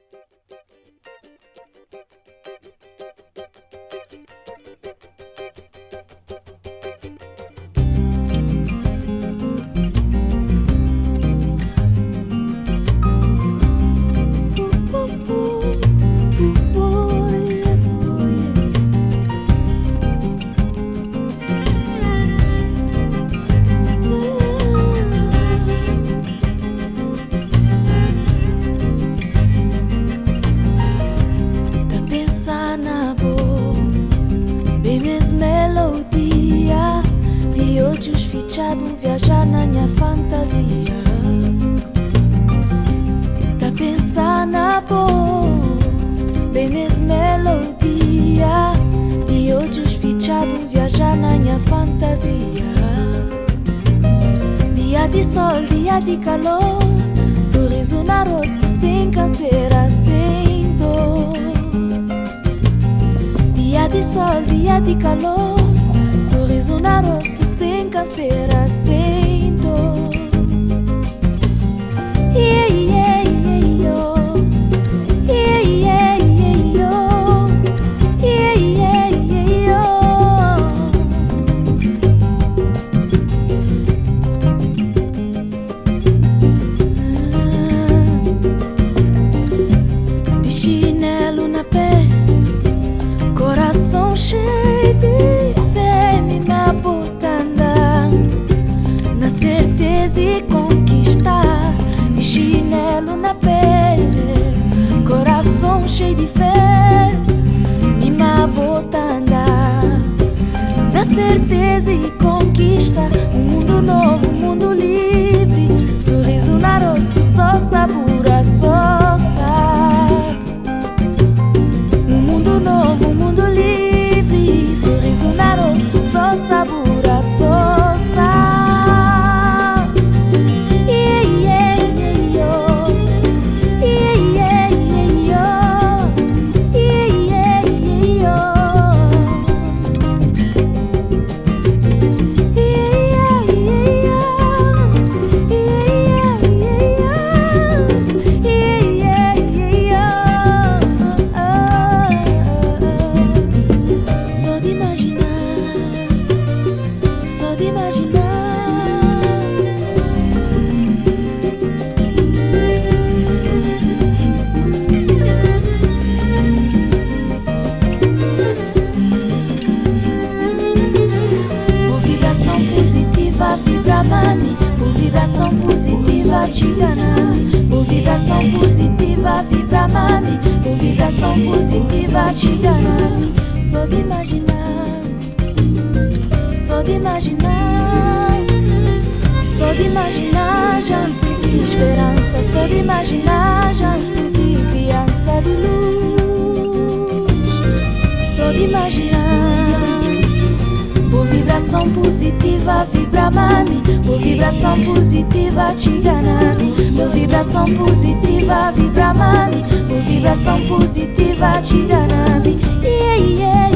Viajar na minha fantasia. Tá pensando na boa, bem mesmo melodia de outros fechados. Viajar na minha fantasia. Dia de sol, dia de calor, sorriso no rosto sem canseira, sem dor. Dia de sol, dia de calor, sorriso no rosto sem canseira, sem dor. Yeah, yeah, yeah, yo. Yeah, yeah, yeah, yo. Yeah, yeah, yeah, yo. De chinelo na pé, coração cheio de fé, me na certeza e conquistar. De chinelo na pele, coração cheio de fé, me bota andar. Na certeza e conquista um mundo novo, um mundo livre. Sorriso no rosto, só sabura, só sabe. Um mundo novo, um mundo livre. Sorriso no rosto, só sabura, só sabe. Mami, por vibração positiva te enganando. Por vibração positiva, vibra mami. Por vibração positiva te enganando. Só de imaginar, só de imaginar, só de imaginar já senti esperança. Só de imaginar já senti criança de luz. Só de imaginar. Por vibração positiva, vibra mami. Por vibração positiva, te enganando. Por vibração positiva, vibra mami. Por vibração positiva, te enganando. Yeah, yeah.